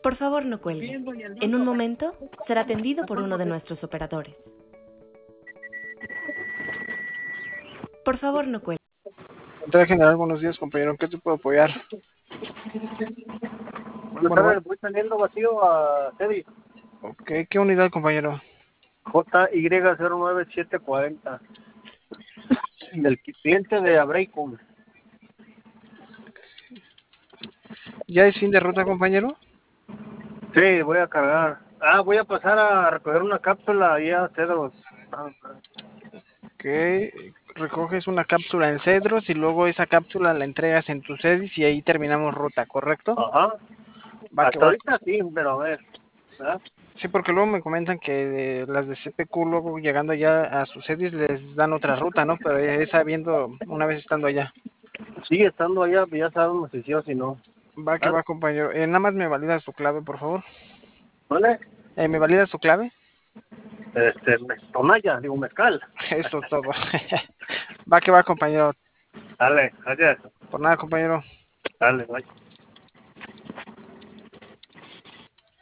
Por favor, no cuelgue. En un momento será atendido por uno de nuestros operadores. Por favor, no cuelgue. Entrada general, buenos días, compañero. ¿En qué te puedo apoyar? Buenas tardes, voy saliendo vacío a Cedis. Ok, ¿qué unidad, compañero? JY09740. Del cliente de Abracom. ¿Ya es fin de ruta, compañero? Sí, voy a cargar. Voy a pasar a recoger una cápsula ahí a Cedros. Ok, recoges una cápsula en Cedros y luego esa cápsula la entregas en tu Cedis y ahí terminamos ruta, ¿correcto? Ajá. Va que Hasta va. ahorita sí, pero a ver. ¿verdad? Sí, porque luego me comentan que las de CPQ luego llegando ya a sus Cedis les dan otra ruta, ¿no? Pero esa viendo una vez estando allá. Sigue estando allá, ya sabemos si sí o si no. Va que va, compañero. Nada más me validas tu clave, por favor. ¿Vale? ¿Me validas tu clave? Tonaya, digo mezcal. Eso es todo. Va que va, compañero. Dale, gracias. Por nada, compañero. Dale, bye.